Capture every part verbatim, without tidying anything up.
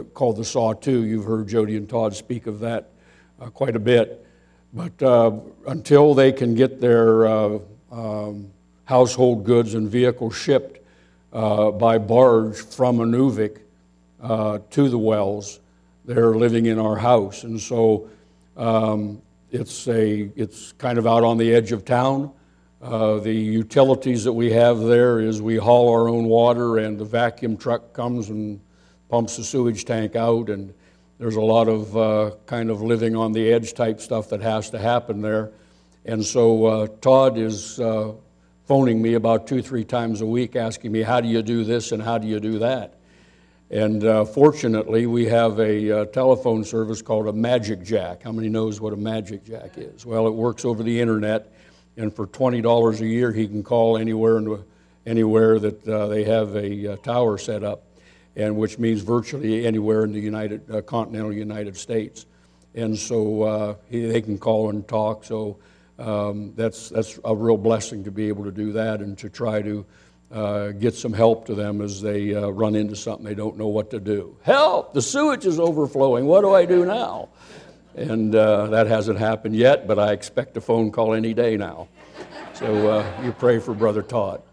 called the Sawtoo. You've heard Jody and Todd speak of that uh, quite a bit. But uh, until they can get their uh, um, household goods and vehicles shipped uh, by barge from Inuvik uh, to the wells, they're living in our house. And so um, it's a it's kind of out on the edge of town. Uh, the utilities that we have there is we haul our own water, and the vacuum truck comes and pumps the sewage tank out, and there's a lot of uh, kind of living on the edge type stuff that has to happen there. And so uh, Todd is uh, phoning me about two, three times a week asking me, how do you do this and how do you do that? And uh, fortunately, we have a uh, telephone service called a Magic Jack. How many knows what a Magic Jack is? Well, it works over the internet, and for twenty dollars a year, he can call anywhere and anywhere that uh, they have a uh, tower set up, and which means virtually anywhere in the United uh, continental United States. And so uh, he, they can call and talk. So um, that's that's a real blessing to be able to do that and to try to uh, get some help to them as they uh, run into something they don't know what to do. Help! The sewage is overflowing. What do I do now? And uh, that hasn't happened yet, but I expect a phone call any day now. So uh, you pray for Brother Todd.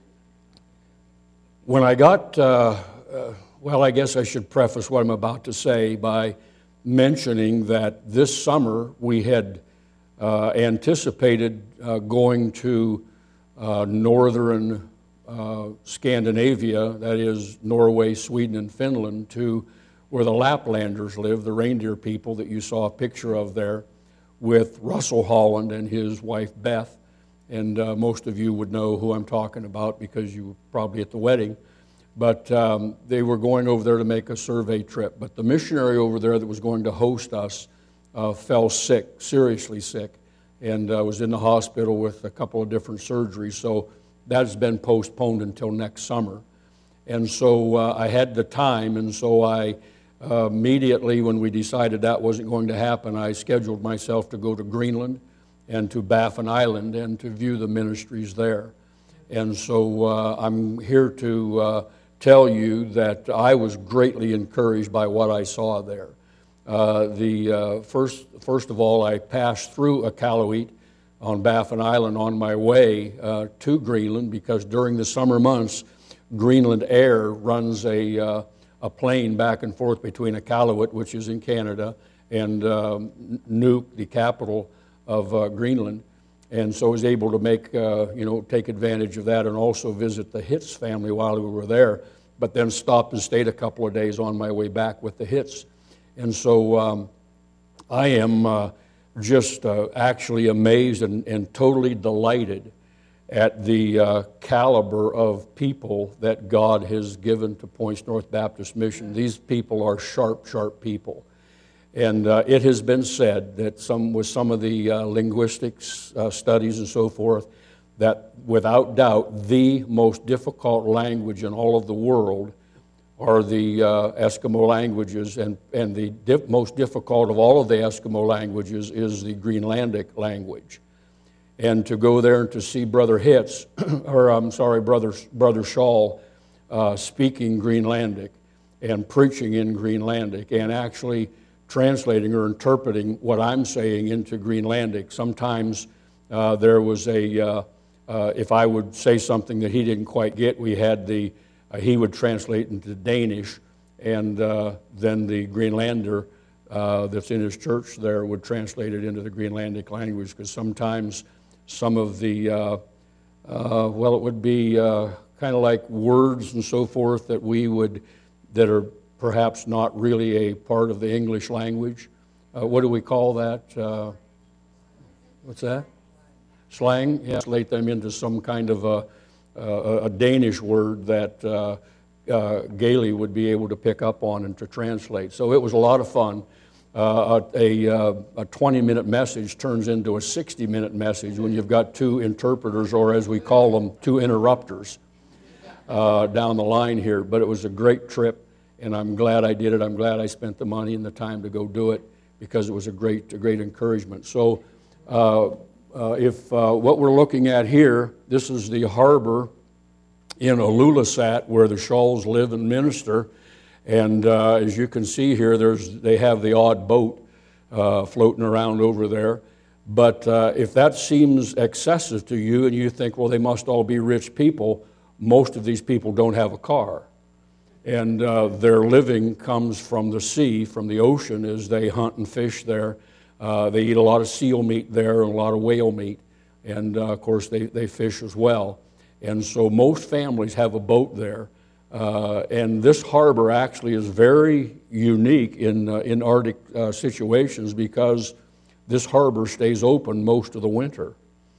When I got, uh, uh, well, I guess I should preface what I'm about to say by mentioning that this summer we had uh, anticipated uh, going to uh, northern uh, Scandinavia, that is Norway, Sweden, and Finland, to where the Laplanders live, the reindeer people that you saw a picture of there, with Russell Holland and his wife Beth. And uh, most of you would know who I'm talking about because you were probably at the wedding. But um, they were going over there to make a survey trip. But the missionary over there that was going to host us uh, fell sick, seriously sick, and uh, was in the hospital with a couple of different surgeries. So that has been postponed until next summer. And so uh, I had the time, and so I uh, immediately, when we decided that wasn't going to happen, I scheduled myself to go to Greenland and to Baffin Island and to view the ministries there. And so uh, I'm here to uh, tell you that I was greatly encouraged by what I saw there. Uh, the uh, first, first of all, I passed through Iqaluit on Baffin Island on my way uh, to Greenland, because during the summer months, Greenland Air runs a, uh, a plane back and forth between Iqaluit, which is in Canada, and um, Nuuk, the capital of uh, Greenland. And so I was able to make, uh, you know, take advantage of that and also visit the Hitz family while we were there, but then stopped and stayed a couple of days on my way back with the Hitz. And so um, I am uh, just uh, actually amazed and, and totally delighted at the uh, caliber of people that God has given to Points North Baptist Mission. These people are sharp, sharp people. And uh, it has been said that some, with some of the uh, linguistics uh, studies and so forth, that without doubt the most difficult language in all of the world are the uh, Eskimo languages, and, and the dif- most difficult of all of the Eskimo languages is the Greenlandic language. And to go there and to see Brother Hitz, or I'm sorry, Brother, Brother Shaw, uh, speaking Greenlandic and preaching in Greenlandic and actually translating or interpreting what I'm saying into Greenlandic. Sometimes uh, there was a, uh, uh, if I would say something that he didn't quite get, we had the, uh, he would translate into Danish, and uh, then the Greenlander uh, that's in his church there would translate it into the Greenlandic language, because sometimes some of the, uh, uh, well, it would be uh, kind of like words and so forth that we would, that are perhaps not really a part of the English language. Uh, what do we call that? Uh, what's that? Slang? Yeah, translate them into some kind of a, a, a Danish word that uh, uh, Gailey would be able to pick up on and to translate. So it was a lot of fun. Uh, a, a, a twenty-minute message turns into a sixty-minute message when you've got two interpreters, or as we call them, two interrupters uh, down the line here. But it was a great trip, and I'm glad I did it. I'm glad I spent the money and the time to go do it, because it was a great, a great encouragement. So uh, uh, if uh, what we're looking at here, this is the harbor in Ilulissat where the Shawls live and minister. And uh, as you can see here, there's, they have the odd boat uh, floating around over there. But uh, if that seems excessive to you and you think, well, they must all be rich people, most of these people don't have a car. And uh, their living comes from the sea, from the ocean, as they hunt and fish there. Uh, they eat a lot of seal meat there and a lot of whale meat. And, uh, of course, they, they fish as well. And so most families have a boat there. Uh, and this harbor actually is very unique in, uh, in Arctic uh, situations because this harbor stays open most of the winter.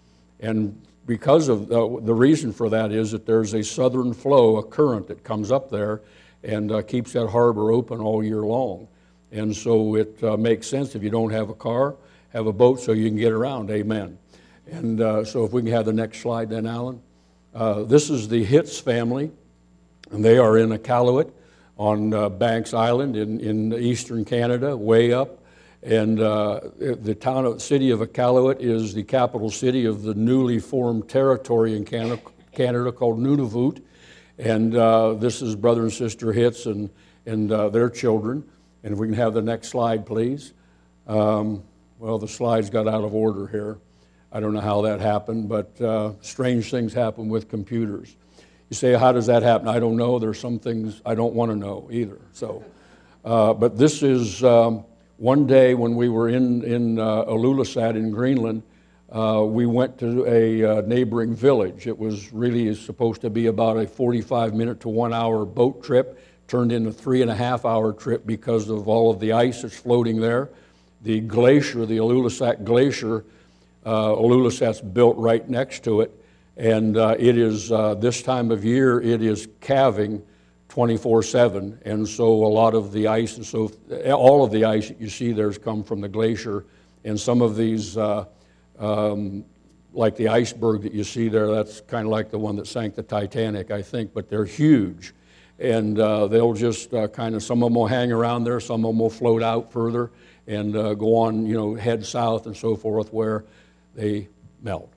And because of uh, the reason for that is that there's a southern flow, a current that comes up there and uh, keeps that harbor open all year long. And so it uh, makes sense if you don't have a car, have a boat so you can get around, amen. And uh, so if we can have the next slide then, Alan. Uh, this is the Hitz family, and they are in Iqaluit on uh, Banks Island in, in eastern Canada, way up. And uh, the town of, city of Iqaluit is the capital city of the newly formed territory in Canada, Canada called Nunavut. And uh, this is brother and sister Hitz and, and uh, their children. And if we can have the next slide, please. Um, well, the slides got out of order here. I don't know how that happened, but uh, strange things happen with computers. You say, how does that happen? I don't know. There's some things I don't want to know either. So, uh, but this is um, one day when we were in, in uh, Ilulissat in Greenland, uh, we went to a uh, neighboring village. It was really supposed to be about a forty-five minute to one hour boat trip, turned into a three and a half hour trip because of all of the ice that's floating there. The glacier, the Ilulissat Glacier, uh, Ilulissat's built right next to it. And uh, it is, uh, this time of year, it is calving twenty-four seven. And so a lot of the ice, and so all of the ice that you see there has come from the glacier. And some of these, uh, um, like the iceberg that you see there, that's kind of like the one that sank the Titanic, I think, but they're huge. And uh, they'll just uh, kind of, some of them will hang around there, some of them will float out further and uh, go on, you know, head south and so forth where they melt.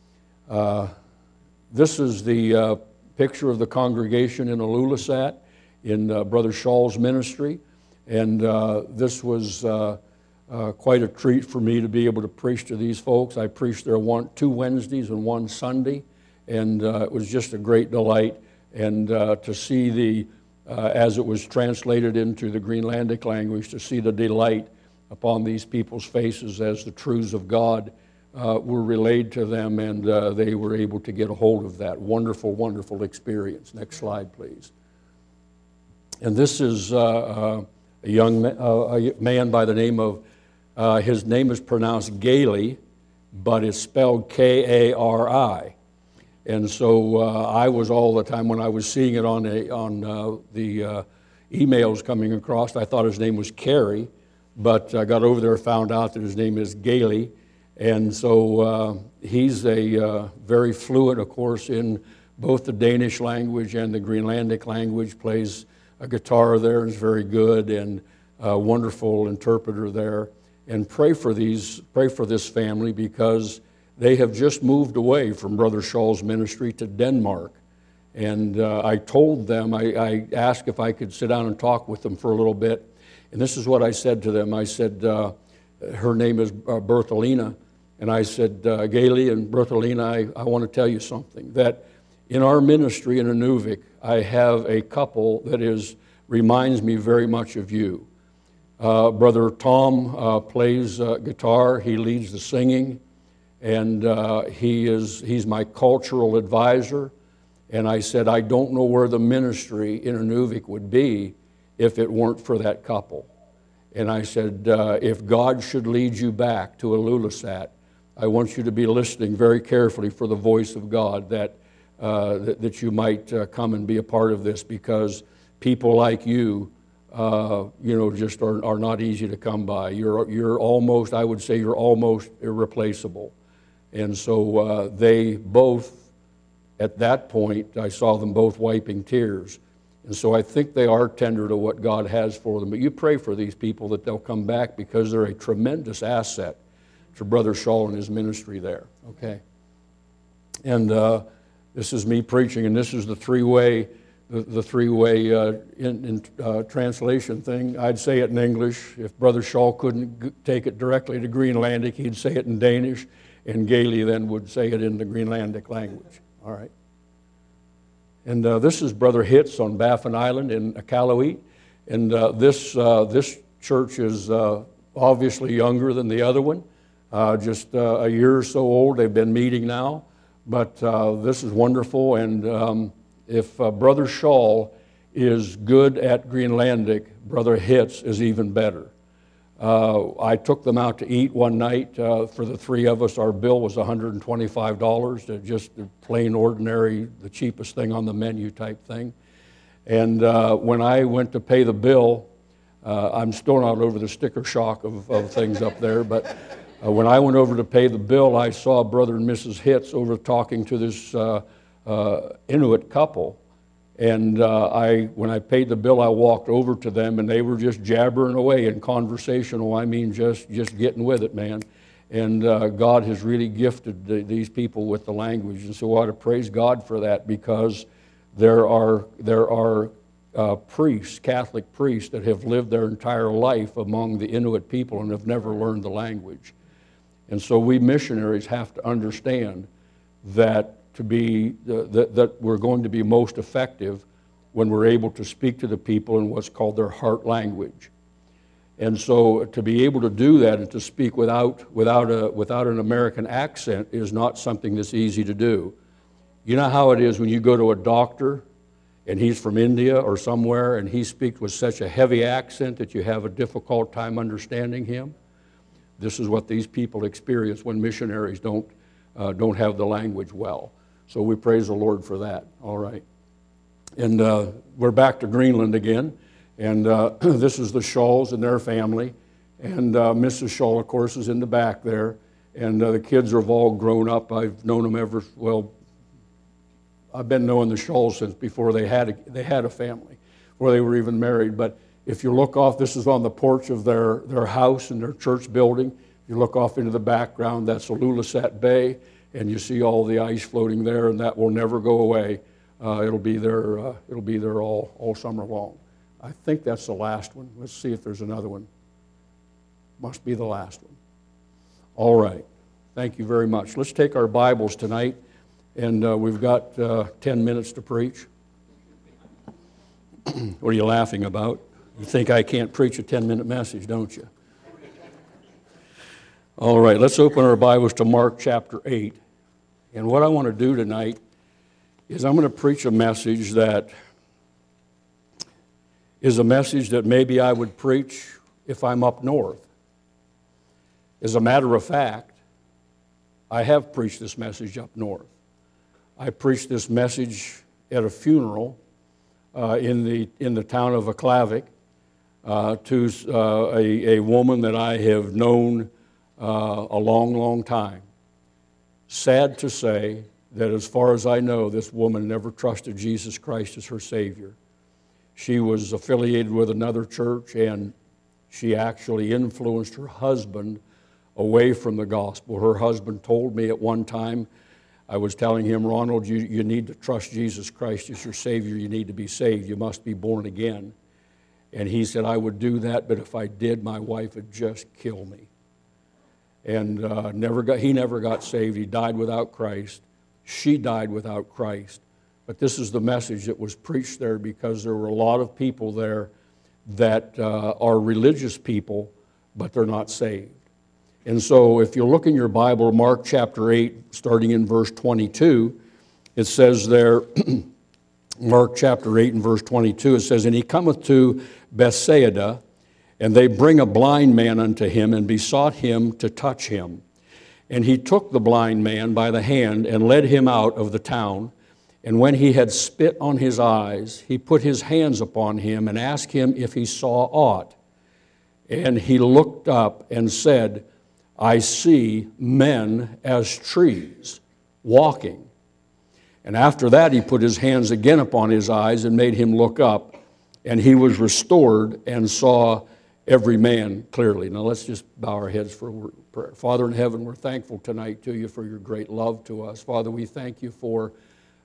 Uh, this is the uh, picture of the congregation in Ilulissat in uh, Brother Schall's ministry. And uh, this was uh, uh, quite a treat for me to be able to preach to these folks. I preached there one, two Wednesdays and one Sunday, and uh, it was just a great delight. And uh, to see the, uh, as it was translated into the Greenlandic language, to see the delight upon these people's faces as the truths of God uh, were relayed to them, and uh, they were able to get a hold of that wonderful, wonderful experience. Next slide, please. And this is uh, uh, a young ma- uh, a man by the name of, uh, his name is pronounced Gailey, but it's spelled K A R I. And so uh, I was all the time, when I was seeing it on, a, on uh, the uh, emails coming across, I thought his name was Kerry, but I got over there and found out that his name is Gailey. And so uh, he's a uh, very fluent, of course, in both the Danish language and the Greenlandic language, plays a guitar there, is very good, and a wonderful interpreter there. And pray for these, pray for this family, because they have just moved away from Brother Schall's ministry to Denmark. And uh, I told them, I, I asked if I could sit down and talk with them for a little bit. And this is what I said to them. I said, uh, her name is uh, Berthelina. And I said, uh, Gailey and Berthelina, I, I want to tell you something. That in our ministry in Inuvik, I have a couple that is reminds me very much of you. Uh, Brother Tom uh, plays uh, guitar. He leads the singing. And uh, he is, he's my cultural advisor. And I said, I don't know where the ministry in Inuvik would be if it weren't for that couple. And I said, uh, if God should lead you back to Ilulissat, I want you to be listening very carefully for the voice of God, that, uh, that, that you might uh, come and be a part of this, because people like you, uh, you know, just are, are not easy to come by. You're, you're almost, I would say you're almost irreplaceable. And so uh, they both, at that point, I saw them both wiping tears. And so I think they are tender to what God has for them. But you pray for these people that they'll come back, because they're a tremendous asset to Brother Schall and his ministry there. Okay. And uh, this is me preaching, and this is the three-way the, the three-way uh, in, in, uh, translation thing. I'd say it in English. If Brother Shaw couldn't g- take it directly to Greenlandic, he'd say it in Danish, and Gailey then would say it in the Greenlandic language. All right. And uh, this is Brother Hitz on Baffin Island in Iqaluit. And uh, this, uh, this church is uh, obviously younger than the other one, uh, just uh, a year or so old. They've been meeting now. But uh, this is wonderful. And um, if uh, Brother Shaw is good at Greenlandic, Brother Hitz is even better. Uh, I took them out to eat one night uh, for the three of us. Our bill was one hundred twenty-five dollars, uh, just the plain ordinary, the cheapest thing on the menu type thing. And uh, when I went to pay the bill, uh, I'm still not over the sticker shock of, of things up there, but uh, when I went over to pay the bill, I saw Brother and Missus Hitz over talking to this uh, uh, Inuit couple. And uh, I, when I paid the bill, I walked over to them, and they were just jabbering away in conversational. I mean, just just getting with it, man. And uh, God has really gifted the, these people with the language, and so I ought to praise God for that, because there are there are uh, priests, Catholic priests, that have lived their entire life among the Inuit people and have never learned the language. And so we missionaries have to understand that. To be uh, that, that we're going to be most effective when we're able to speak to the people in what's called their heart language. And so to be able to do that and to speak without without a without an American accent is not something that's easy to do. You know how it is when you go to a doctor and he's from India or somewhere and he speaks with such a heavy accent that you have a difficult time understanding him? This is what these people experience when missionaries don't uh, don't have the language well. So we praise the Lord for that. All right. And uh, we're back to Greenland again. And uh, this is the Shaws and their family. And uh, Missus Shaw, of course, is in the back there. And uh, the kids have all grown up. I've known them ever, well, I've been knowing the Shaws since before they had a, they had a family, before they were even married. But if you look off, this is on the porch of their, their house and their church building. If you look off into the background, that's Ilulissat Bay. And you see all the ice floating there, and that will never go away. Uh, it'll be there. Uh, it'll be there all all summer long. I think that's the last one. Let's see if there's another one. Must be the last one. All right. Thank you very much. Let's take our Bibles tonight, and uh, we've got uh, ten minutes to preach. What are you laughing about? You think I can't preach a ten-minute message, don't you? All right, let's open our Bibles to Mark chapter eight. And what I want to do tonight is I'm going to preach a message that is a message that maybe I would preach if I'm up north. As a matter of fact, I have preached this message up north. I preached this message at a funeral uh, in the in the town of Iqaluit uh, to uh, a, a woman that I have known Uh, a long, long time. Sad to say that as far as I know, this woman never trusted Jesus Christ as her Savior. She was affiliated with another church, and she actually influenced her husband away from the gospel. Her husband told me at one time, I was telling him, Ronald, you, you need to trust Jesus Christ as your Savior. You need to be saved. You must be born again. And he said, I would do that, but if I did, my wife would just kill me. And uh, never got, he never got saved. He died without Christ. She died without Christ. But this is the message that was preached there, because there were a lot of people there that uh, are religious people, but they're not saved. And so if you look in your Bible, Mark chapter eight, starting in verse twenty-two, it says there, Mark chapter eight and verse twenty-two, it says, And he cometh to Bethsaida, and they bring a blind man unto him, and besought him to touch him. And he took the blind man by the hand, and led him out of the town. And when he had spit on his eyes, he put his hands upon him, and asked him if he saw aught. And he looked up and said, I see men as trees, walking. And after that he put his hands again upon his eyes, and made him look up. And he was restored, and saw every man clearly. Now let's just bow our heads for prayer. Father in heaven, we're thankful tonight to you for your great love to us. Father, we thank you for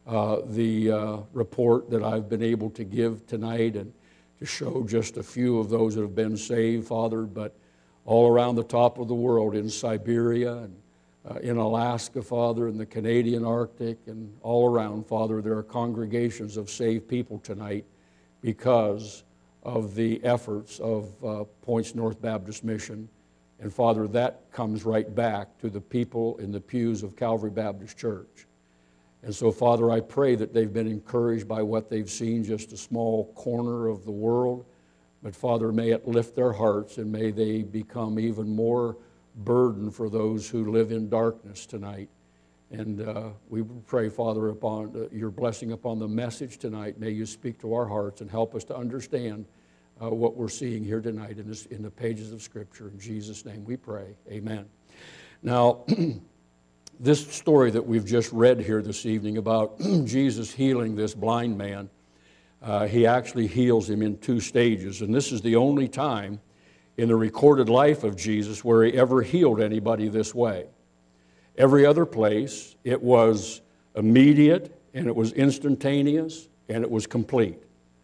uh, the uh, report that I've been able to give tonight and to show just a few of those that have been saved, Father, but all around the top of the world, in Siberia and uh, in Alaska, Father, in the Canadian Arctic, and all around, Father, there are congregations of saved people tonight because of the efforts of uh, Points North Baptist Mission. And Father, that comes right back to the people in the pews of Calvary Baptist Church. And so, Father, I pray that they've been encouraged by what they've seen, just a small corner of the world. But Father, may it lift their hearts, and may they become even more burdened for those who live in darkness tonight. And uh, we pray, Father, upon uh, your blessing upon the message tonight. May you speak to our hearts and help us to understand uh, what we're seeing here tonight in, this, in the pages of Scripture. In Jesus' name we pray. Amen. Now, this story that we've just read here this evening about Jesus healing this blind man, uh, he actually heals him in two stages. And this is the only time in the recorded life of Jesus where he ever healed anybody this way. Every other place, it was immediate, and it was instantaneous, and it was complete.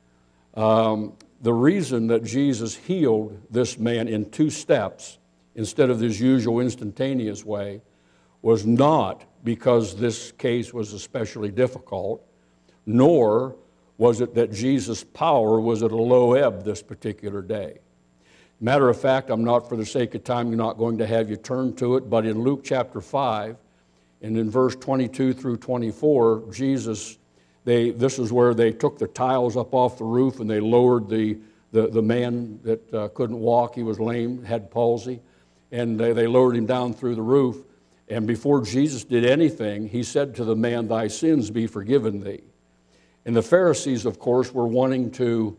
Um, the reason that Jesus healed this man in two steps instead of this usual instantaneous way was not because this case was especially difficult, nor was it that Jesus' power was at a low ebb this particular day. Matter of fact, I'm not, for the sake of time, not going to have you turn to it, but in Luke chapter five, and in verse twenty-two through twenty-four, Jesus, they, this is where they took the tiles up off the roof and they lowered the, the, the man that uh, couldn't walk. He was lame, had palsy, and they, they lowered him down through the roof. And before Jesus did anything, he said to the man, "Thy sins be forgiven thee." And the Pharisees, of course, were wanting to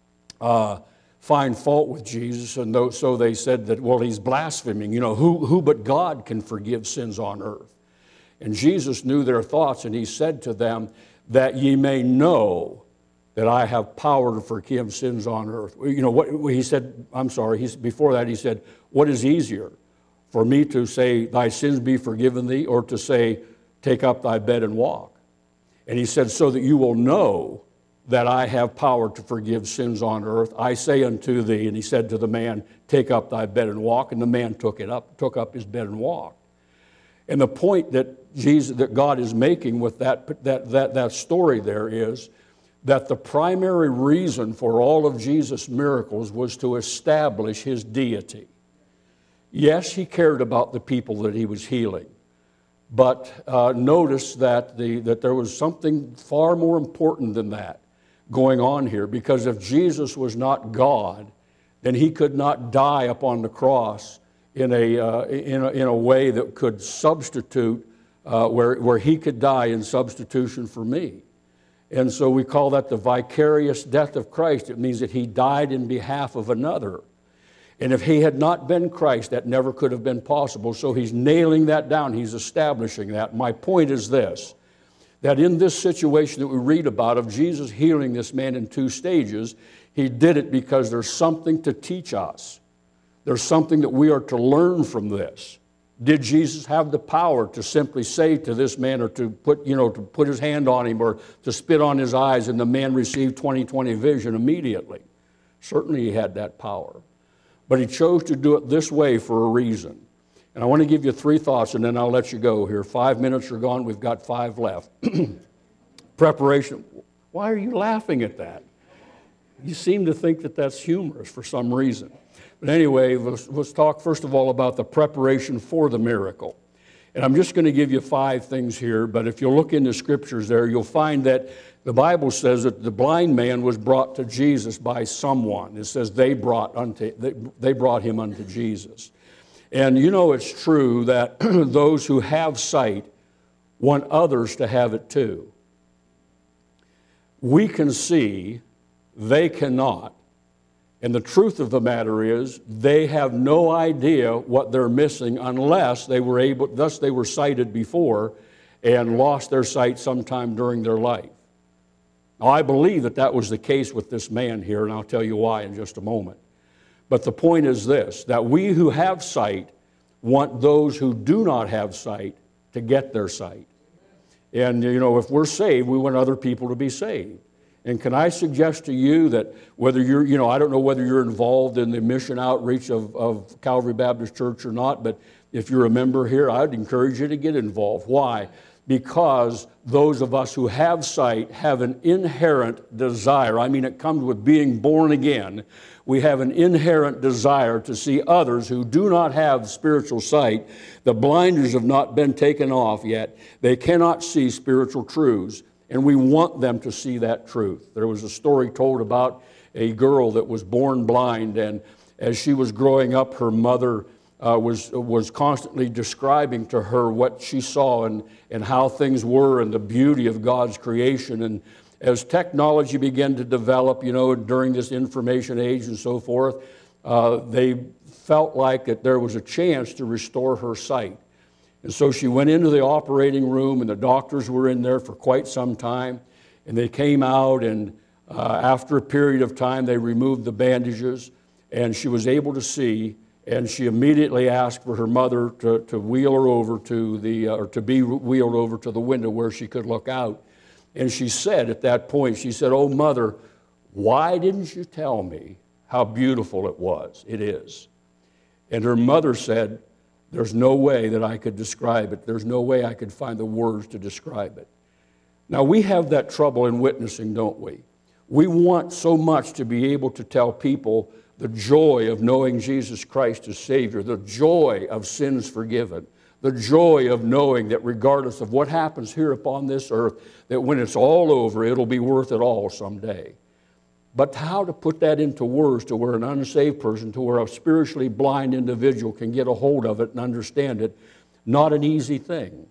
uh, find fault with Jesus, and so they said that, well, he's blaspheming. You know, who, who but God can forgive sins on earth? And Jesus knew their thoughts, and he said to them, that ye may know that I have power to forgive sins on earth. You know, what he said, I'm sorry, he's, before that he said, what is easier, for me to say, thy sins be forgiven thee, or to say, take up thy bed and walk? And he said, so that you will know that I have power to forgive sins on earth, I say unto thee, and he said to the man, take up thy bed and walk, and the man took it up, took up his bed and walked. And the point that Jesus, that God is making with that, that, that, that story there is that the primary reason for all of Jesus' miracles was to establish his deity. Yes, he cared about the people that he was healing, but uh, notice that, the, that there was something far more important than that going on here, because if Jesus was not God, then he could not die upon the cross in a, uh, in a, in a way that could substitute, uh, where, where he could die in substitution for me. And so we call that the vicarious death of Christ. It means that he died in behalf of another. And if he had not been Christ, that never could have been possible. So he's nailing that down. He's establishing that. My point is this, that in this situation that we read about of Jesus healing this man in two stages, he did it because there's something to teach us. There's something that we are to learn from this. Did Jesus have the power to simply say to this man, or to put, you know, to put his hand on him, or to spit on his eyes, and the man received twenty twenty vision immediately? Certainly he had that power. But he chose to do it this way for a reason. And I want to give you three thoughts, and then I'll let you go here. Five minutes are gone. We've got five left. Preparation. Why are you laughing at that? You seem to think that that's humorous for some reason. But anyway, let's, let's talk first of all about the preparation for the miracle. And I'm just going to give you five things here, but if you'll look in the scriptures there, you'll find that the Bible says that the blind man was brought to Jesus by someone. It says they brought, unto, they, they brought him unto Jesus. And you know it's true that those who have sight want others to have it too. We can see, they cannot. And the truth of the matter is, they have no idea what they're missing unless they were able, thus they were sighted before and lost their sight sometime during their life. Now, I believe that that was the case with this man here, and I'll tell you why in just a moment. But the point is this, that we who have sight want those who do not have sight to get their sight. And, you know, if we're saved, we want other people to be saved. And can I suggest to you that whether you're, you know, I don't know whether you're involved in the mission outreach of, of Calvary Baptist Church or not, but if you're a member here, I'd encourage you to get involved. Why? Because those of us who have sight have an inherent desire. I mean, it comes with being born again. We have an inherent desire to see others who do not have spiritual sight. The blinders have not been taken off yet. They cannot see spiritual truths, and we want them to see that truth. There was a story told about a girl that was born blind, and as she was growing up, her mother Uh, was was constantly describing to her what she saw and, and how things were and the beauty of God's creation. And as technology began to develop, you know, during this information age and so forth, uh, they felt like that there was a chance to restore her sight. And so she went into the operating room, and the doctors were in there for quite some time, and they came out, and uh, after a period of time, they removed the bandages, and she was able to see. And she immediately asked for her mother to, to wheel her over to the, uh, or to be wheeled over to the window where she could look out. And she said at that point, she said, "Oh, Mother, why didn't you tell me how beautiful it was? It is." And her mother said, "There's no way that I could describe it. There's no way I could find the words to describe it." Now, we have that trouble in witnessing, don't we? We want so much to be able to tell people the joy of knowing Jesus Christ as Savior, the joy of sins forgiven, the joy of knowing that regardless of what happens here upon this earth, that when it's all over, it'll be worth it all someday. But how to put that into words to where an unsaved person, to where a spiritually blind individual can get a hold of it and understand it, not an easy thing.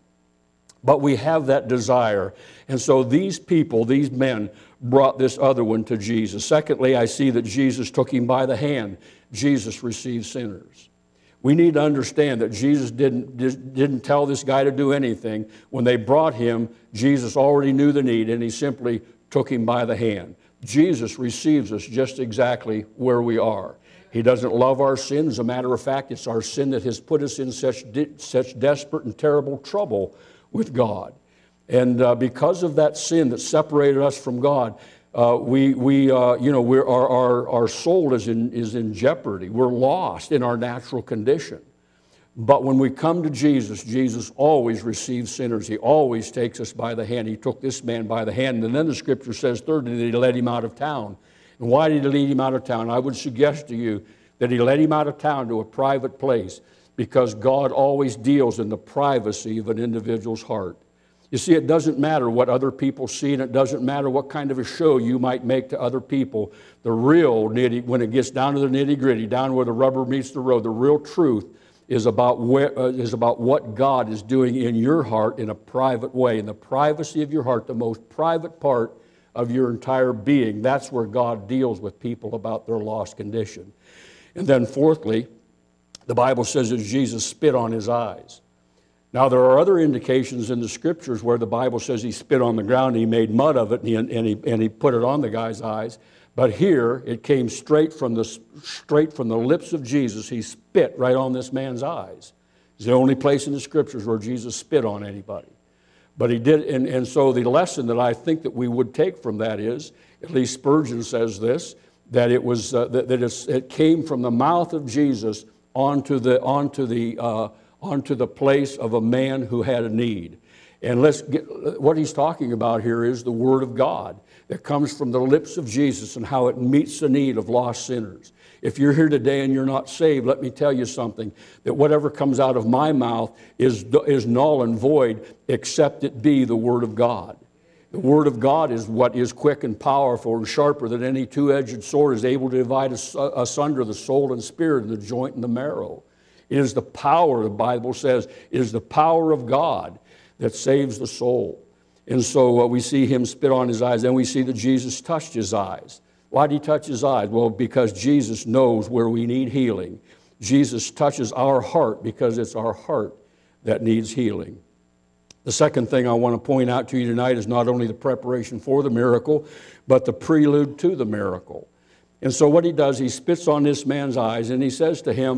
But we have that desire. And so these people, these men, brought this other one to Jesus. Secondly, I see that Jesus took him by the hand. Jesus received sinners. We need to understand that Jesus didn't, didn't tell this guy to do anything. When they brought him, Jesus already knew the need, and he simply took him by the hand. Jesus receives us just exactly where we are. He doesn't love our sin. As a matter of fact, it's our sin that has put us in such, de- such desperate and terrible trouble with God. And uh, because of that sin that separated us from God, uh, we, we uh, you know, we're, our, our, our soul is in, is in jeopardy. We're lost in our natural condition. But when we come to Jesus, Jesus always receives sinners. He always takes us by the hand. He took this man by the hand. And then the scripture says, thirdly, that he led him out of town. And why did he lead him out of town? I would suggest to you that he led him out of town to a private place, because God always deals in the privacy of an individual's heart. You see, it doesn't matter what other people see, and it doesn't matter what kind of a show you might make to other people. The real nitty, when it gets down to the nitty-gritty, down where the rubber meets the road, the real truth is about where, uh, is about what God is doing in your heart in a private way, in the privacy of your heart, the most private part of your entire being. That's where God deals with people about their lost condition. And then fourthly, the Bible says that Jesus spit on his eyes. Now, there are other indications in the scriptures where the Bible says he spit on the ground, and he made mud of it, and he, and he, and he put it on the guy's eyes. But here, it came straight from the, straight from the lips of Jesus. He spit right on this man's eyes. It's the only place in the scriptures where Jesus spit on anybody. But he did, and, and so the lesson that I think that we would take from that is, at least Spurgeon says this, that it was uh, that, that it came from the mouth of Jesus onto the onto the uh, onto the place of a man who had a need. And let's get, what he's talking about here is the Word of God that comes from the lips of Jesus and how it meets the need of lost sinners. If you're here today and you're not saved, let me tell you something, that whatever comes out of my mouth is, is null and void, except it be the Word of God. The Word of God is what is quick and powerful and sharper than any two-edged sword, is able to divide asunder the soul and spirit and the joint and the marrow. It is the power, the Bible says, it is the power of God that saves the soul. And so uh, we see him spit on his eyes. Then we see that Jesus touched his eyes. Why did he touch his eyes? Well, because Jesus knows where we need healing. Jesus touches our heart because it's our heart that needs healing. The second thing I want to point out to you tonight is not only the preparation for the miracle, but the prelude to the miracle. And so what he does, he spits on this man's eyes, and he says to him,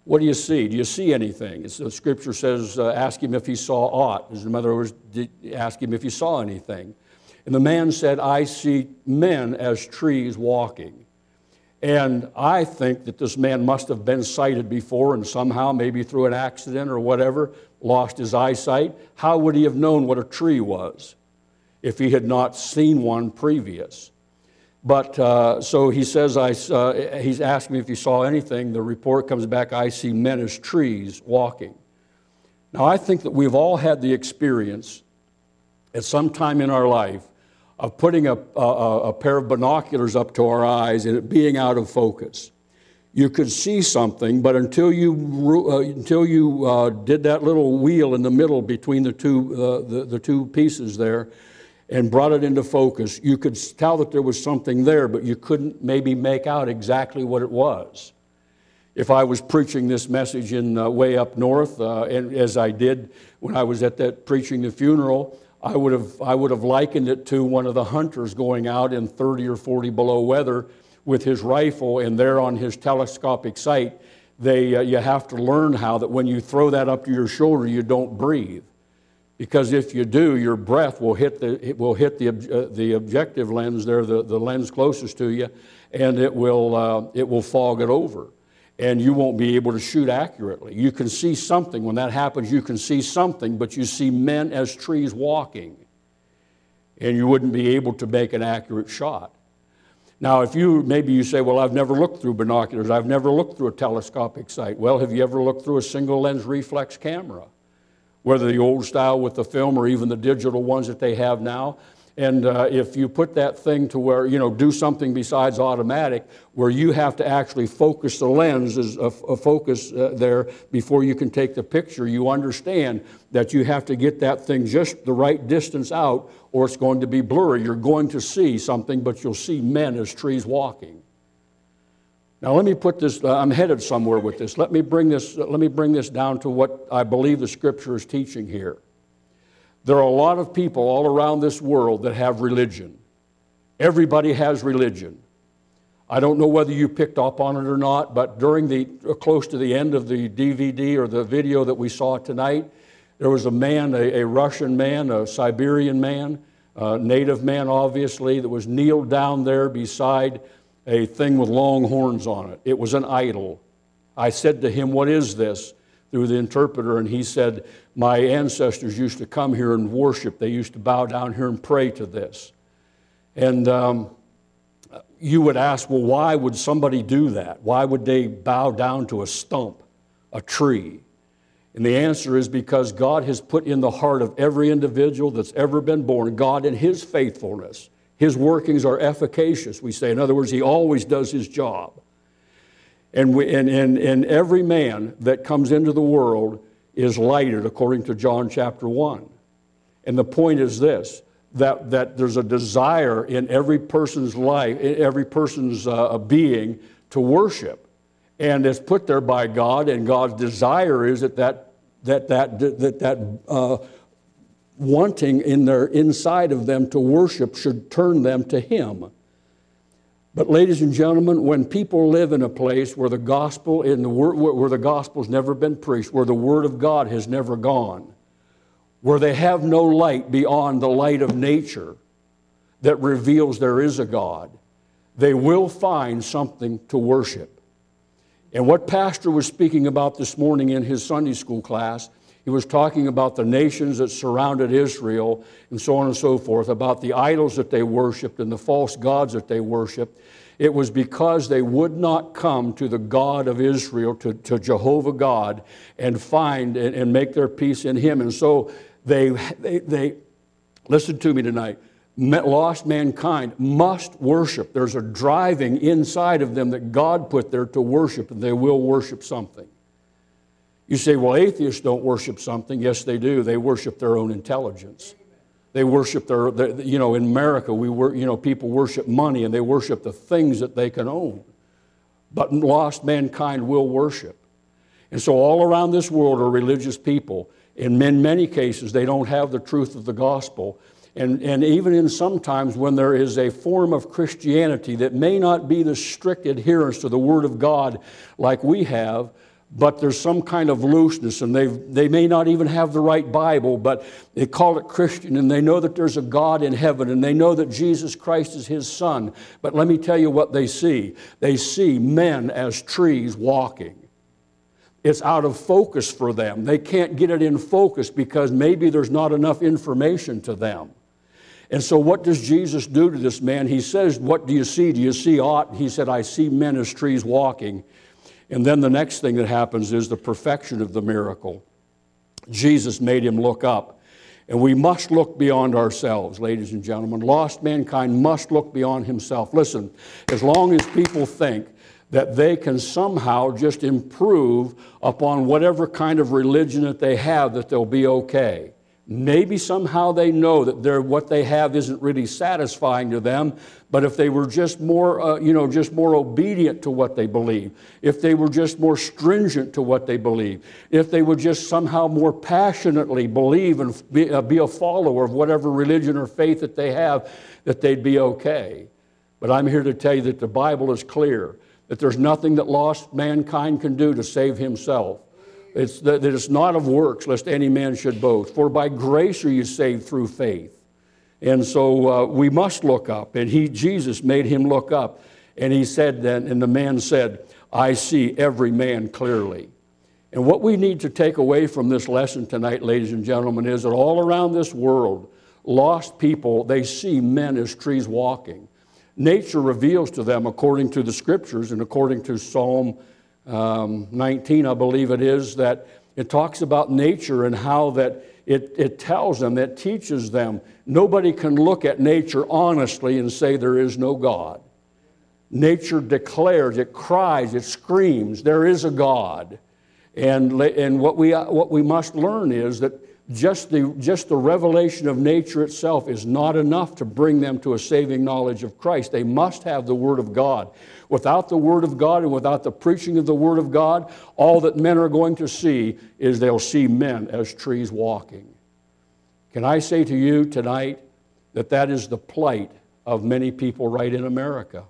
What do you see? Do you see anything? It's, the scripture says, uh, ask him if he saw aught. In other words, did, ask him if he saw anything. And the man said, I see men as trees walking. And I think that this man must have been sighted before and somehow, maybe through an accident or whatever, lost his eyesight. How would he have known what a tree was if he had not seen one previous? But uh, so he says, I, uh, he's asking me if he saw anything. The report comes back, I see men as trees walking. Now, I think that we've all had the experience at some time in our life of putting a, a, a pair of binoculars up to our eyes and it being out of focus. You could see something, but until you uh, until you uh, did that little wheel in the middle between the two uh, the, the two pieces there, and brought it into focus, you could tell that there was something there, but you couldn't maybe make out exactly what it was. If I was preaching this message in uh, way up north, uh, and as I did when I was at that preaching the funeral, I would have I would have likened it to one of the hunters going out in thirty or forty below weather with his rifle, and there on his telescopic sight, they uh, you have to learn how that when you throw that up to your shoulder, you don't breathe, because if you do, your breath will hit the it will hit the uh, the objective lens there, the, the lens closest to you, and it will uh, it will fog it over, and you won't be able to shoot accurately. You can see something. When that happens, you can see something, but you see men as trees walking, and you wouldn't be able to make an accurate shot. Now, if you, maybe you say, well, I've never looked through binoculars. I've never looked through a telescopic sight. Well, have you ever looked through a single lens reflex camera? Whether the old style with the film or even the digital ones that they have now. And uh, if you put that thing to where, you know, do something besides automatic, where you have to actually focus the lens as a, a focus uh, there before you can take the picture, you understand that you have to get that thing just the right distance out or it's going to be blurry. You're going to see something, but you'll see men as trees walking. Now let me put this, uh, I'm headed somewhere with this. Let me bring this, uh, let me bring this down to what I believe the Scripture is teaching here. There are a lot of people all around this world that have religion. Everybody has religion. I don't know whether you picked up on it or not, but during the, uh, close to the end of the D V D or the video that we saw tonight, there was a man, a, a Russian man, a Siberian man, a native man obviously, that was kneeled down there beside a thing with long horns on it. It was an idol. I said to him, what is this? Through the interpreter, and he said, my ancestors used to come here and worship. They used to bow down here and pray to this. And um, you would ask, well, why would somebody do that? Why would they bow down to a stump, a tree? And the answer is because God has put in the heart of every individual that's ever been born, God in His faithfulness. His workings are efficacious, we say. In other words, He always does His job. And, we, and, and, and every man that comes into the world is lighted, according to John chapter one. And the point is this, that, that there's a desire in every person's life, in every person's uh, being to worship. And it's put there by God, and God's desire is that that, that, that, that, that uh, wanting in their inside of them to worship should turn them to Him. But ladies and gentlemen, when people live in a place where the gospel in the word, where the gospel's never been preached, where the word of God has never gone, where they have no light beyond the light of nature that reveals there is a God, they will find something to worship. And what Pastor was speaking about this morning in his Sunday school class, he was talking about the nations that surrounded Israel and so on and so forth, about the idols that they worshiped and the false gods that they worshiped. It was because they would not come to the God of Israel, to, to Jehovah God, and find and, and make their peace in Him. And so they, they, they, listen to me tonight, lost mankind must worship. There's a driving inside of them that God put there to worship, and they will worship something. You say, well, atheists don't worship something. Yes, they do. They worship their own intelligence. They worship their, their you know, in America, we wor, you know, people worship money and they worship the things that they can own. But lost mankind will worship. And so all around this world are religious people. In many cases, they don't have the truth of the gospel. And, and even in sometimes when there is a form of Christianity that may not be the strict adherence to the Word of God like we have, but there's some kind of looseness, and they they may not even have the right Bible, but they call it Christian, and they know that there's a God in heaven, and they know that Jesus Christ is His Son. But let me tell you what they see. They see men as trees walking. It's out of focus for them. They can't get it in focus because maybe there's not enough information to them. And so what does Jesus do to this man? He says, what do you see? Do you see aught? He said, I see men as trees walking. And then the next thing that happens is the perfection of the miracle. Jesus made him look up. And we must look beyond ourselves, ladies and gentlemen. Lost mankind must look beyond himself. Listen, as long as people think that they can somehow just improve upon whatever kind of religion that they have, that they'll be okay. Maybe somehow they know that they're, what they have isn't really satisfying to them, but if they were just more, uh, you know, just more obedient to what they believe, if they were just more stringent to what they believe, if they would just somehow more passionately believe and be, uh, be a follower of whatever religion or faith that they have, that they'd be okay. But I'm here to tell you that the Bible is clear, that there's nothing that lost mankind can do to save himself. It's that it's not of works, lest any man should boast. For by grace are you saved through faith. And so uh, we must look up. And he, Jesus made him look up. And he said then, and the man said, I see every man clearly. And what we need to take away from this lesson tonight, ladies and gentlemen, is that all around this world, lost people, they see men as trees walking. Nature reveals to them, according to the Scriptures and according to Psalm Um, nineteen, I believe it is, that it talks about nature and how that it, it tells them, it teaches them, nobody can look at nature honestly and say there is no God. Nature declares, it cries, it screams, there is a God. And, and what we, what we must learn is that just the, just the revelation of nature itself is not enough to bring them to a saving knowledge of Christ. They must have the Word of God. Without the Word of God and without the preaching of the Word of God, all that men are going to see is they'll see men as trees walking. Can I say to you tonight that that is the plight of many people right in America,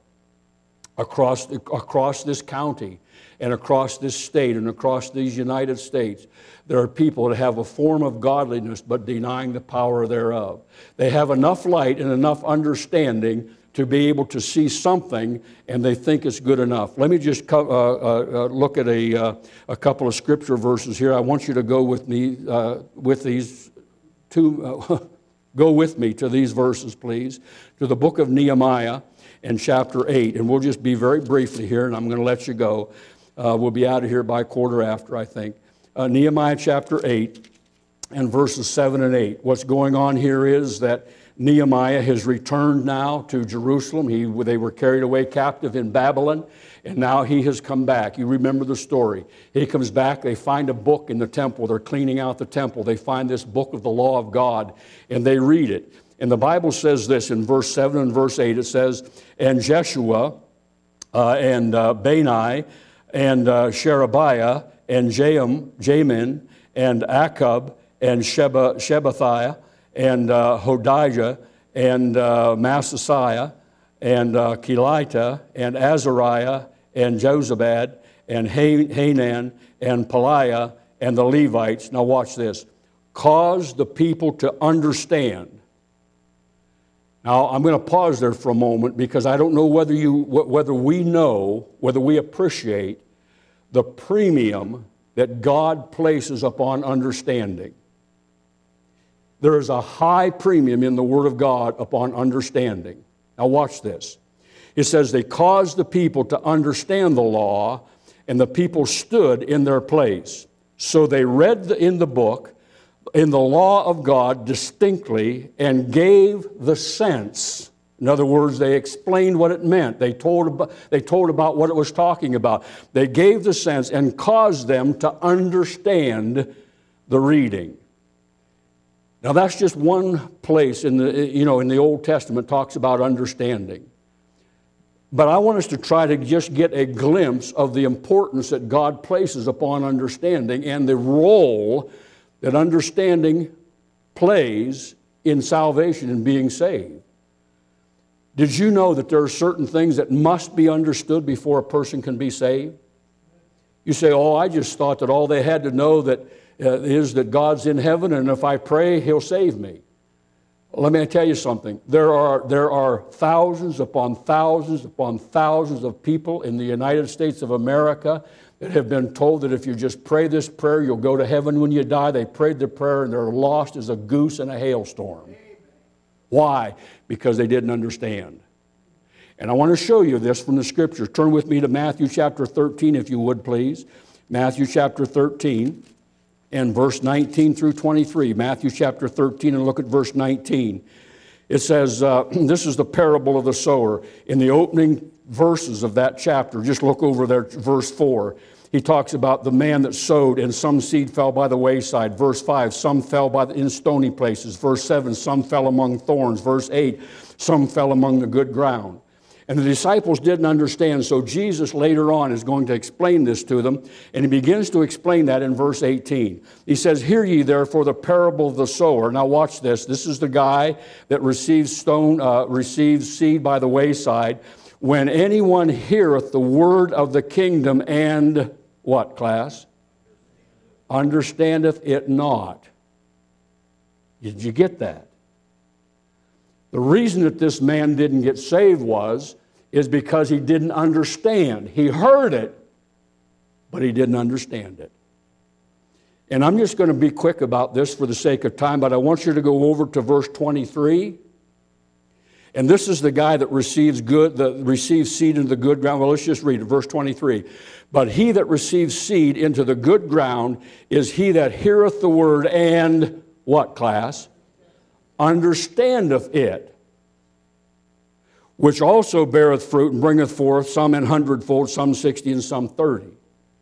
across, the, across this county and across this state and across these United States. There are people that have a form of godliness but denying the power thereof. They have enough light and enough understanding to be able to see something, and they think it's good enough. Let me just co- uh, uh, look at a, uh, a couple of scripture verses here. I want you to go with me uh, with these two. Uh, go with me to these verses, please, to the book of Nehemiah and chapter eight, and we'll just be very briefly here, and I'm going to let you go. Uh, we'll be out of here by quarter after, I think. Uh, Nehemiah chapter eight and verses seven and eight. What's going on here is that Nehemiah has returned now to Jerusalem. He, they were carried away captive in Babylon, and now he has come back. You remember the story. He comes back. They find a book in the temple. They're cleaning out the temple. They find this book of the law of God, and they read it. And the Bible says this in verse seven and verse eight. It says, and Jeshua uh, and uh, Bani and uh, Sherebiah and Jaim, Jamin and Akub and Sheba, Shebathiah and uh, Hodijah, and uh, Maaseiah, and uh, Kelita, and Azariah, and Jozabad, and Hanan, and Peliah, and the Levites. Now watch this. Cause the people to understand. Now I'm going to pause there for a moment because I don't know whether you, whether we know, whether we appreciate the premium that God places upon understanding. There is a high premium in the Word of God upon understanding. Now watch this. It says they caused the people to understand the law, and the people stood in their place. So they read in the book, in the law of God distinctly, and gave the sense. In other words, they explained what it meant. They told about, they told about what it was talking about. They gave the sense and caused them to understand the reading. Now that's just one place in the, you know, in the Old Testament talks about understanding. But I want us to try to just get a glimpse of the importance that God places upon understanding and the role that understanding plays in salvation and being saved. Did you know that there are certain things that must be understood before a person can be saved? You say, oh, I just thought that all they had to know that uh, is that God's in heaven, and if I pray, He'll save me. Let me tell you something. There are, there are thousands upon thousands upon thousands of people in the United States of America that have been told that if you just pray this prayer, you'll go to heaven when you die. They prayed the prayer and they're lost as a goose in a hailstorm. Why? Because they didn't understand. And I want to show you this from the Scriptures. Turn with me to Matthew chapter thirteen, if you would, please. Matthew chapter thirteen. And verse nineteen through twenty-three, Matthew chapter thirteen, and look at verse nineteen. It says, uh, this is the parable of the sower. In the opening verses of that chapter, just look over there, verse four. He talks about the man that sowed, and some seed fell by the wayside. Verse five, some fell by the, in stony places. Verse seven, some fell among thorns. Verse eight, some fell among the good ground. And the disciples didn't understand, so Jesus later on is going to explain this to them, and he begins to explain that in verse eighteen. He says, hear ye therefore the parable of the sower. Now watch this. This is the guy that receives stone, uh, receives seed by the wayside. When anyone heareth the word of the kingdom and, what, class? Understandeth it not. Did you get that? The reason that this man didn't get saved was, is because he didn't understand. He heard it, but he didn't understand it. And I'm just going to be quick about this for the sake of time, but I want you to go over to verse twenty-three. And this is the guy that receives good, that receives seed into the good ground. Well, let's just read it, verse twenty-three. But he that receives seed into the good ground is he that heareth the word and, what, class? Understandeth it, which also beareth fruit and bringeth forth some an hundredfold, some sixty, and some thirty.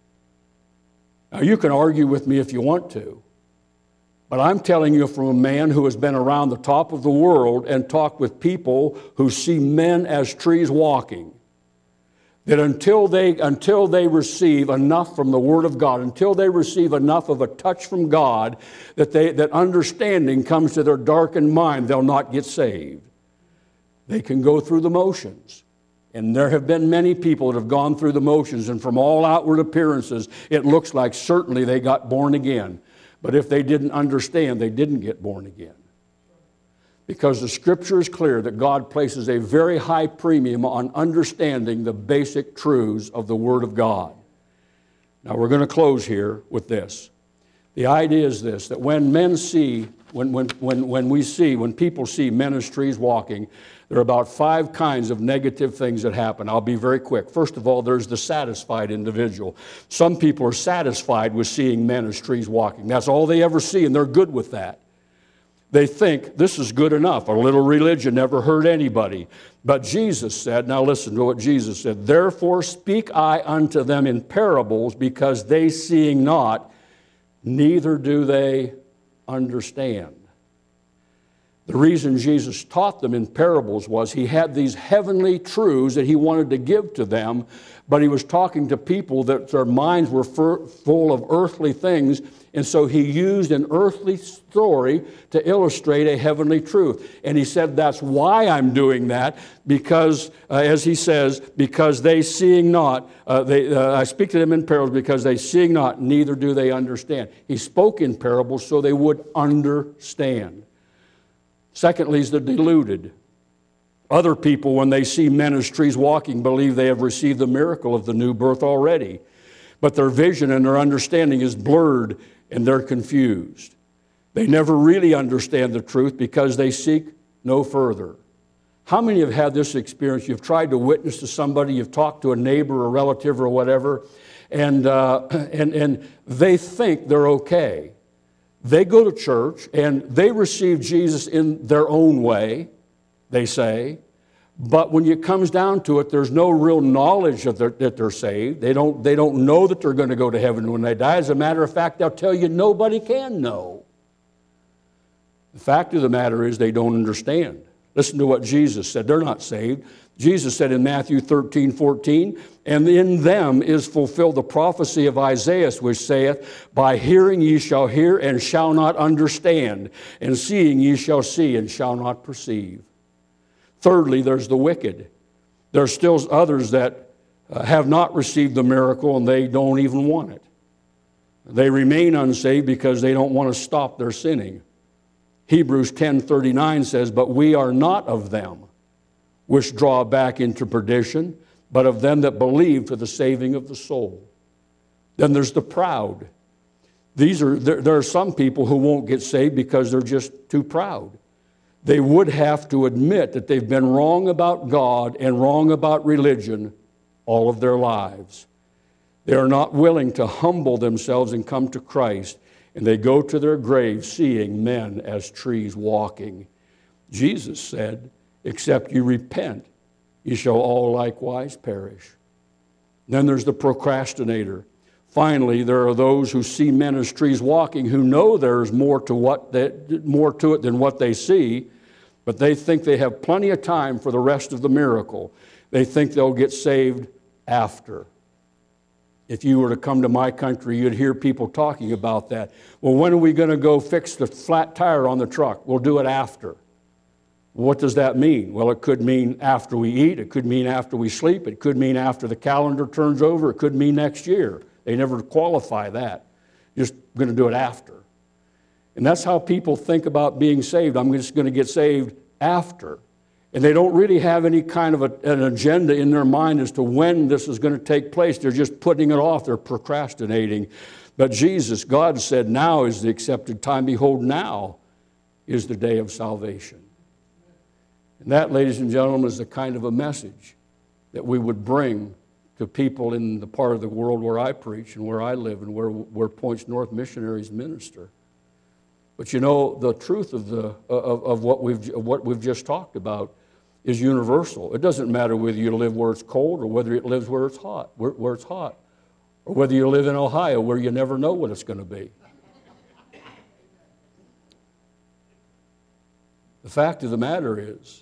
Now, you can argue with me if you want to, but I'm telling you from a man who has been around the top of the world and talked with people who see men as trees walking, that until they, until they receive enough from the Word of God, until they receive enough of a touch from God, that, they, that understanding comes to their darkened mind, they'll not get saved. They can go through the motions. And there have been many people that have gone through the motions, and from all outward appearances, it looks like certainly they got born again. But if they didn't understand, they didn't get born again. Because the Scripture is clear that God places a very high premium on understanding the basic truths of the Word of God. Now we're going to close here with this. The idea is this, that when men see, when, when, when, when we see, when people see men as trees walking, there are about five kinds of negative things that happen. I'll be very quick. First of all, there's the satisfied individual. Some people are satisfied with seeing men as trees walking. That's all they ever see, and they're good with that. They think this is good enough. A little religion never hurt anybody. But Jesus said, now listen to what Jesus said, therefore speak I unto them in parables, because they seeing not, neither do they understand. The reason Jesus taught them in parables was he had these heavenly truths that he wanted to give to them, but he was talking to people that their minds were full of earthly things, and so he used an earthly story to illustrate a heavenly truth. And he said, that's why I'm doing that, because, uh, as he says, because they seeing not, uh, they, uh, I speak to them in parables because they seeing not, neither do they understand. He spoke in parables so they would understand. Secondly is the deluded. Other people, when they see men as trees walking, believe they have received the miracle of the new birth already. But their vision and their understanding is blurred and they're confused. They never really understand the truth because they seek no further. How many have had this experience? You've tried to witness to somebody, you've talked to a neighbor or relative or whatever, and, uh, and, and they think they're okay. They go to church and they receive Jesus in their own way, they say. But when it comes down to it, there's no real knowledge of their, that they're saved. They don't, they don't know that they're going to go to heaven when they die. As a matter of fact, they'll tell you nobody can know. The fact of the matter is they don't understand. Listen to what Jesus said. They're not saved. Jesus said in Matthew thirteen, fourteen, and in them is fulfilled the prophecy of Isaiah, which saith, by hearing ye shall hear and shall not understand, and seeing ye shall see and shall not perceive. Thirdly, there's the wicked. There's still others that uh, have not received the miracle, and they don't even want it. They remain unsaved because they don't want to stop their sinning. Hebrews ten thirty-nine says, "But we are not of them which draw back into perdition, but of them that believe to the saving of the soul." Then there's the proud. These are there, there are some people who won't get saved because they're just too proud. They would have to admit that they've been wrong about God and wrong about religion all of their lives. They are not willing to humble themselves and come to Christ, and they go to their grave seeing men as trees walking. Jesus said, "Except you repent, you shall all likewise perish." Then there's the procrastinator. Finally, there are those who see men as trees walking, who know there's more to what they, more to it than what they see, but they think they have plenty of time for the rest of the miracle. They think they'll get saved after. If you were to come to my country, you'd hear people talking about that. Well, when are we going to go fix the flat tire on the truck? We'll do it after. What does that mean? Well, it could mean after we eat. It could mean after we sleep. It could mean after the calendar turns over. It could mean next year. They never qualify that. Just going to do it after. And that's how people think about being saved. I'm just going to get saved after. And they don't really have any kind of a, an agenda in their mind as to when this is going to take place. They're just putting it off. They're procrastinating. But Jesus, God said, now is the accepted time. Behold, now is the day of salvation. And that, ladies and gentlemen, is the kind of a message that we would bring to people in the part of the world where I preach and where I live and where, where Points North missionaries minister. But you know, the truth of, the, of, of, what we've, of what we've just talked about is universal. It doesn't matter whether you live where it's cold or whether it lives where it's hot, where, where it's hot, or whether you live in Ohio where you never know what it's going to be. The fact of the matter is,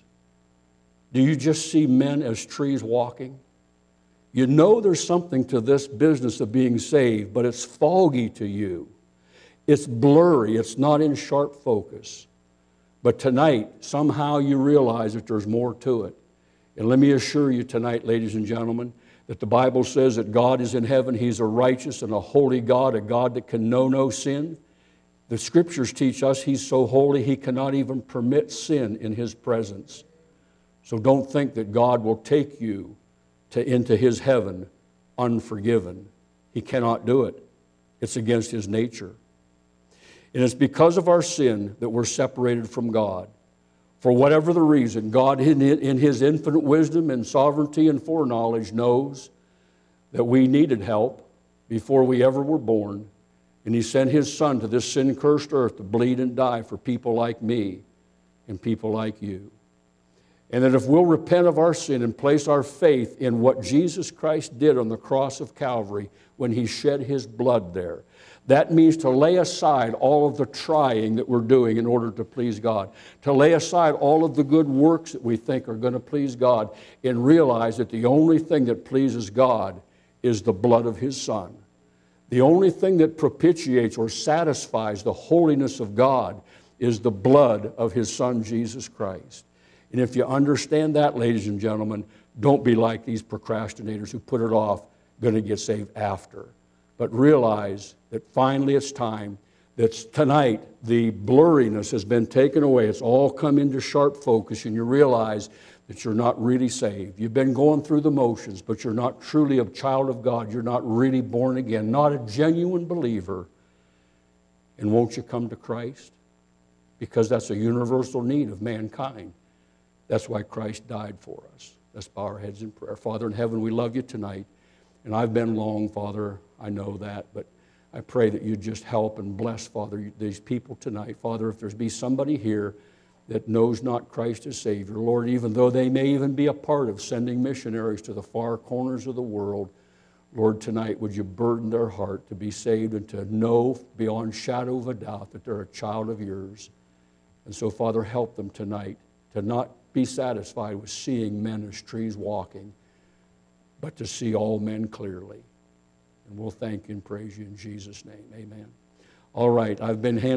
do you just see men as trees walking? You know there's something to this business of being saved, but it's foggy to you. It's blurry. It's not in sharp focus. But tonight, somehow you realize that there's more to it. And let me assure you tonight, ladies and gentlemen, that the Bible says that God is in heaven. He's a righteous and a holy God, a God that can know no sin. The Scriptures teach us He's so holy He cannot even permit sin in His presence. So don't think that God will take you to, into His heaven unforgiven. He cannot do it. It's against His nature. And it's because of our sin that we're separated from God. For whatever the reason, God in His infinite wisdom and sovereignty and foreknowledge knows that we needed help before we ever were born. And He sent His Son to this sin-cursed earth to bleed and die for people like me and people like you. And that if we'll repent of our sin and place our faith in what Jesus Christ did on the cross of Calvary when He shed His blood there, that means to lay aside all of the trying that we're doing in order to please God, to lay aside all of the good works that we think are going to please God, and realize that the only thing that pleases God is the blood of His Son. The only thing that propitiates or satisfies the holiness of God is the blood of His Son, Jesus Christ. And if you understand that, ladies and gentlemen, don't be like these procrastinators who put it off, going to get saved after. But realize that finally it's time, that tonight the blurriness has been taken away. It's all come into sharp focus, and you realize that you're not really saved. You've been going through the motions, but you're not truly a child of God. You're not really born again, not a genuine believer. And won't you come to Christ? Because that's a universal need of mankind. That's why Christ died for us. Let's bow our heads in prayer. Father in heaven, we love You tonight. And I've been long, Father, I know that, but I pray that You just help and bless, Father, these people tonight. Father, if there's be somebody here that knows not Christ as Savior, Lord, even though they may even be a part of sending missionaries to the far corners of the world, Lord, tonight would You burden their heart to be saved and to know beyond shadow of a doubt that they're a child of Yours. And so, Father, help them tonight to not be satisfied with seeing men as trees walking, but to see all men clearly. And we'll thank You and praise You in Jesus' name. Amen. All right, I've been handed